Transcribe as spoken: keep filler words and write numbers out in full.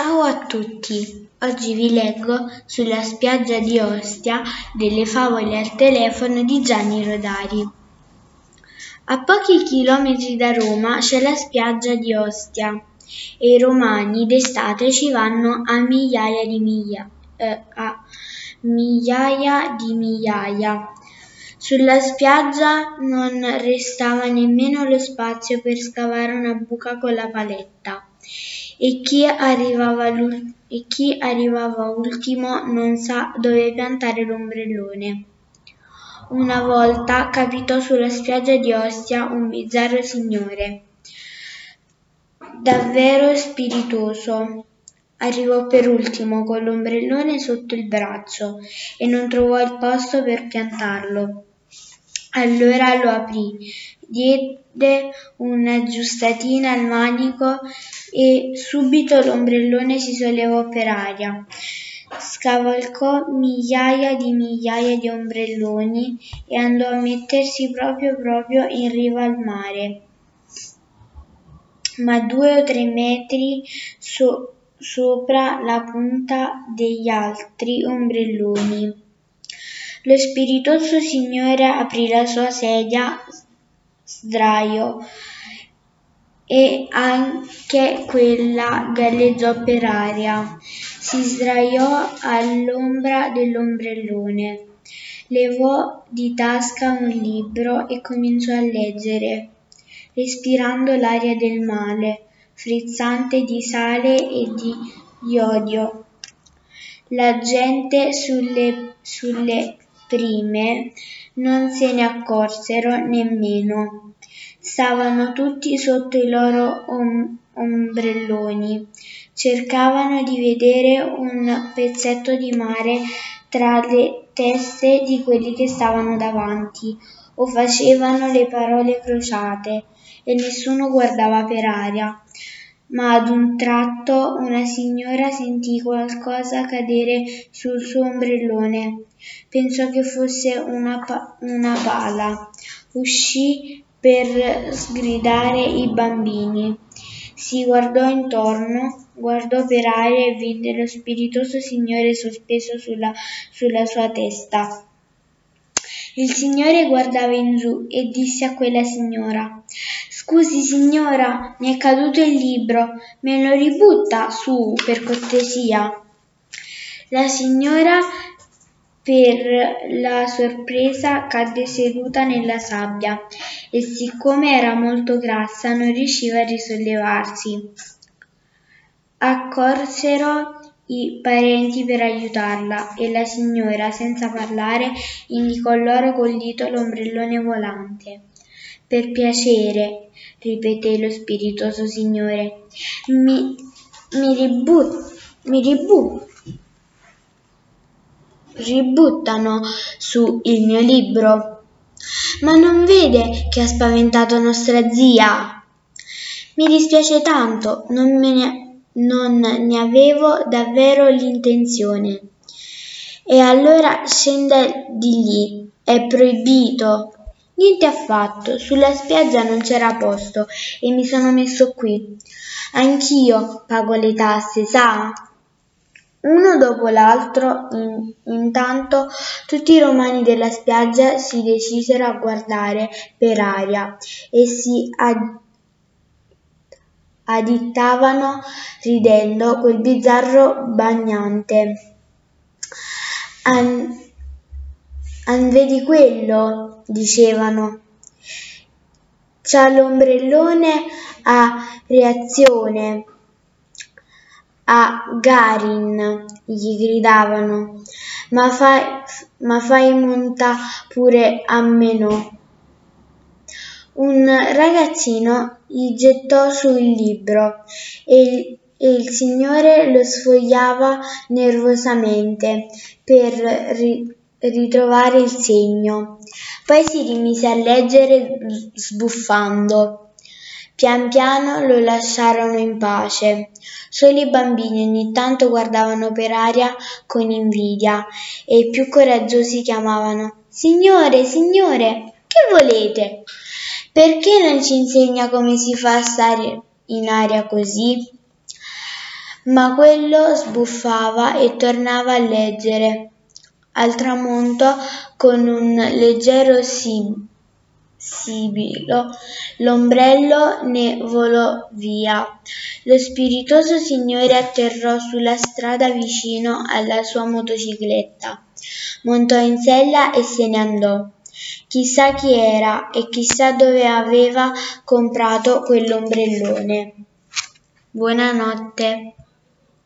Ciao a tutti, oggi vi leggo Sulla spiaggia di Ostia delle favole al telefono di Gianni Rodari. A pochi chilometri da Roma c'è la spiaggia di Ostia e i romani d'estate ci vanno a migliaia di miglia, eh, a migliaia di migliaia. Sulla spiaggia non restava nemmeno lo spazio per scavare una buca con la paletta. E chi arrivava, e chi arrivava ultimo non sa dove piantare l'ombrellone. Una volta capitò sulla spiaggia di Ostia un bizzarro signore, davvero spiritoso. Arrivò per ultimo con l'ombrellone sotto il braccio e non trovò il posto per piantarlo. Allora lo aprì, diede un'aggiustatina al manico e subito l'ombrellone si sollevò per aria. Scavalcò migliaia di migliaia di ombrelloni e andò a mettersi proprio proprio in riva al mare. Ma due o tre metri so- sopra la punta degli altri ombrelloni. Lo spiritoso signore aprì la sua sedia, sdraiò, e anche quella galleggiò per aria. Si sdraiò all'ombra dell'ombrellone, levò di tasca un libro e cominciò a leggere, respirando l'aria del mare, frizzante di sale e di iodio. La gente sulle, sulle prime non se ne accorsero nemmeno. Stavano tutti sotto i loro om- ombrelloni, cercavano di vedere un pezzetto di mare tra le teste di quelli che stavano davanti, o facevano le parole crociate, e nessuno guardava per aria. Ma ad un tratto una signora sentì qualcosa cadere sul suo ombrellone. Pensò che fosse una, pa- una pala. Uscì per sgridare i bambini. Si guardò intorno, guardò per aria e vide lo spiritoso signore sospeso sulla, sulla sua testa. Il signore guardava in giù e disse a quella signora: «Scusi signora, mi è caduto il libro, me lo ributta su per cortesia?» La signora, per la sorpresa, cadde seduta nella sabbia e siccome era molto grassa non riusciva a risollevarsi. Accorsero i parenti per aiutarla e la signora, senza parlare, indicò loro col dito l'ombrellone volante. «Per piacere», ripeté lo spiritoso signore, mi, mi, ribu, mi ribu, ributtano su il mio libro. «Ma non vede che ha spaventato nostra zia?» «Mi dispiace tanto, non me ne Non ne avevo davvero l'intenzione». «E allora scenda di lì, è proibito». «Niente affatto, sulla spiaggia non c'era posto e mi sono messo qui. Anch'io pago le tasse, sa?» Uno dopo l'altro, in, intanto, tutti i romani della spiaggia si decisero a guardare per aria e si ad addittavano ridendo quel bizzarro bagnante. An, an vedi quello? Dicevano. C'ha l'ombrellone a reazione. A Garin, gli gridavano. Ma fai, ma fai monta pure a me no. Un ragazzino gli gettò su il libro e il, e il signore lo sfogliava nervosamente per ri, ritrovare il segno. Poi si rimise a leggere sbuffando. Pian piano lo lasciarono in pace. Solo i bambini ogni tanto guardavano per aria con invidia e i più coraggiosi chiamavano: «Signore, signore, che volete? Perché non ci insegna come si fa a stare in aria così?» ma quello sbuffava e tornava a leggere. Al tramonto, con un leggero sim- sibilo, l'ombrello ne volò via. Lo spiritoso signore atterrò sulla strada vicino alla sua motocicletta, montò in sella e se ne andò. Chissà chi era e chissà dove aveva comprato quell'ombrellone. Buonanotte.